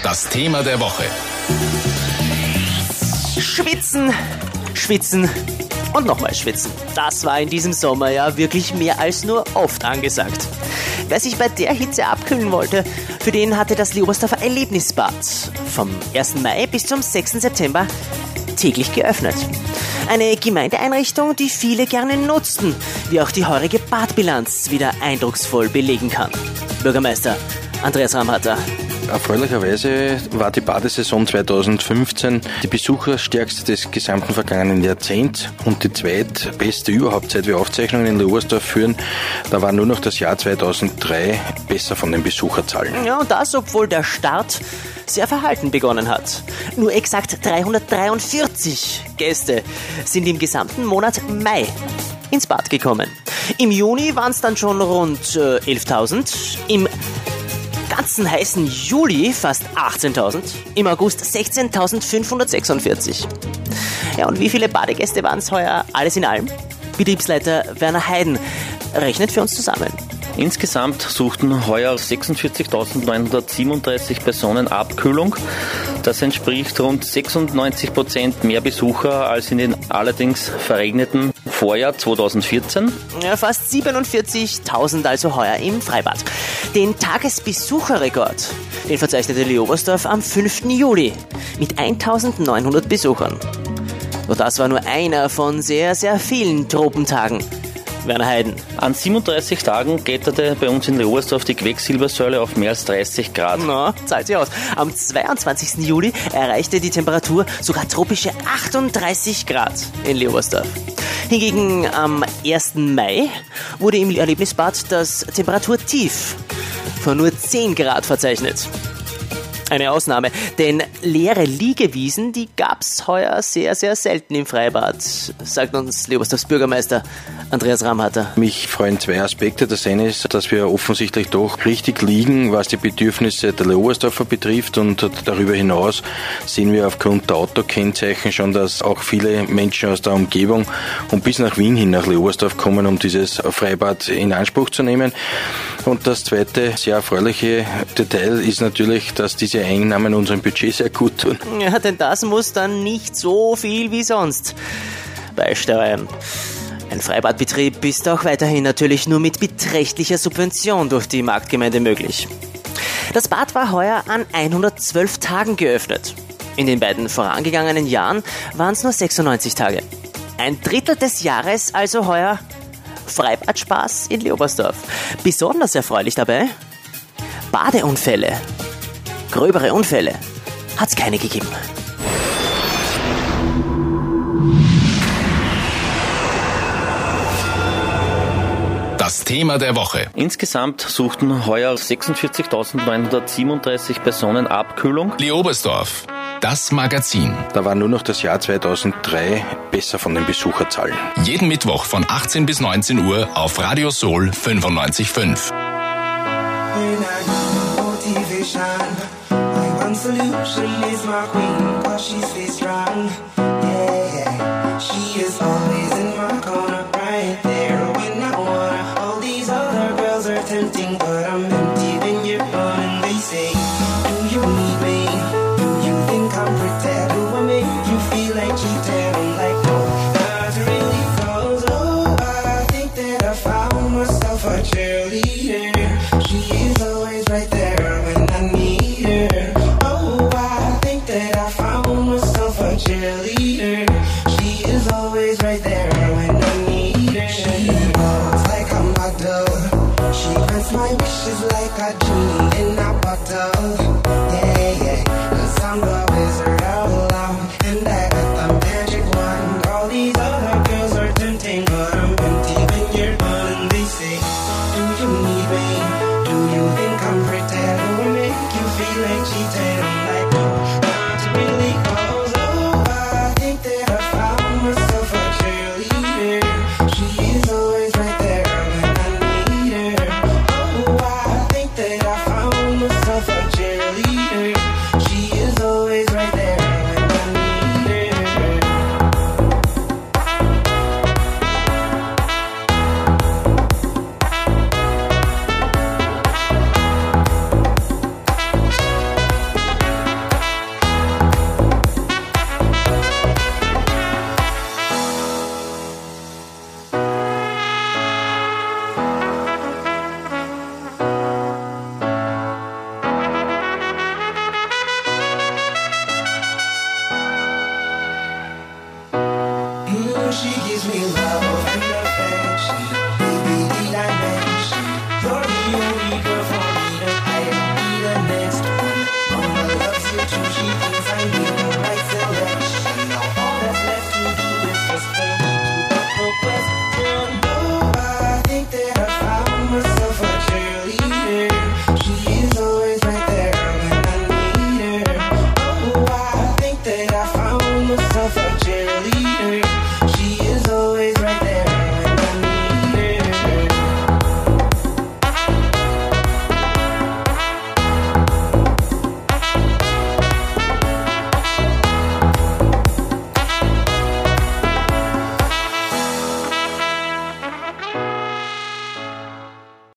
Das Thema der Woche. Schwitzen, schwitzen und nochmal schwitzen. Das war in diesem Sommer ja wirklich mehr als nur oft angesagt. Wer sich bei der Hitze abkühlen wollte, für den hatte das Leobersdorfer Erlebnisbad vom 1. Mai bis zum 6. September täglich geöffnet. Eine Gemeindeeinrichtung, die viele gerne nutzten, wie auch die heurige Badbilanz wieder eindrucksvoll belegen kann. Bürgermeister Andreas Ramhatter. Erfreulicherweise war die Badesaison 2015 die besucherstärkste des gesamten vergangenen Jahrzehnts und die zweitbeste überhaupt, seit wir Aufzeichnungen in Leobersdorf führen. Da war nur noch das Jahr 2003 besser von den Besucherzahlen. Ja, und das, obwohl der Start sehr verhalten begonnen hat. Nur exakt 343 Gäste sind im gesamten Monat Mai ins Bad gekommen. Im Juni waren es dann schon rund 11.000, im ganzen heißen Juli fast 18.000, im August 16.546. Ja, und wie viele Badegäste waren es heuer alles in allem? Betriebsleiter Werner Heiden rechnet für uns zusammen. Insgesamt suchten heuer 46.937 Personen Abkühlung. Das entspricht rund 96% mehr Besucher als in den allerdings verregneten Vorjahr 2014. Ja, fast 47.000 also heuer im Freibad. Den Tagesbesucherrekord, den verzeichnete Leobersdorf am 5. Juli mit 1.900 Besuchern. Doch das war nur einer von sehr, sehr vielen Tropentagen. Werner Heiden. An 37 Tagen kletterte bei uns in Leobersdorf die Quecksilbersäule auf mehr als 30 Grad. Na, zahlt sich aus. Am 22. Juli erreichte die Temperatur sogar tropische 38 Grad in Leobersdorf. Hingegen am 1. Mai wurde im Erlebnisbad das Temperaturtief von nur 10 Grad verzeichnet. Eine Ausnahme, denn leere Liegewiesen, die gab's heuer sehr, sehr selten im Freibad, sagt uns Leobersdorfs Bürgermeister Andreas Ramhatter. Mich freuen zwei Aspekte. Das eine ist, dass wir offensichtlich doch richtig liegen, was die Bedürfnisse der Leobersdorfer betrifft, und darüber hinaus sehen wir aufgrund der Autokennzeichen schon, dass auch viele Menschen aus der Umgebung und bis nach Wien hin nach Leobersdorf kommen, um dieses Freibad in Anspruch zu nehmen. Und das zweite sehr erfreuliche Detail ist natürlich, dass diese Einnahmen unserem Budget sehr gut tun. Ja, denn das muss dann nicht so viel wie sonst beisteuern. Ein Freibadbetrieb ist auch weiterhin natürlich nur mit beträchtlicher Subvention durch die Marktgemeinde möglich. Das Bad war heuer an 112 Tagen geöffnet. In den beiden vorangegangenen Jahren waren es nur 96 Tage. Ein Drittel des Jahres also heuer Freibadspaß in Leobersdorf. Besonders erfreulich dabei: Badeunfälle. Gröbere Unfälle hat es keine gegeben. Das Thema der Woche. Insgesamt suchten heuer 46.937 Personen Abkühlung. Leobersdorf, das Magazin. Da war nur noch das Jahr 2003 besser von den Besucherzahlen. Jeden Mittwoch von 18 bis 19 Uhr auf Radio Soul 95.5. Solution is my queen, cause she stays strong. Yeah, she is always in my corner, right there when I wanna. All these other girls are tempting, but I'm empty when you're gone. And they say, do you need me? Do you think I'm pretend? Do I make you feel like cheating? I'm like, no, not really, cause oh, I think that I found myself a cheerleader. She is always right there when I need her. Cheerleader, she is always right there when I need her. She walks like a model, she grants my wishes like a genie in a bottle.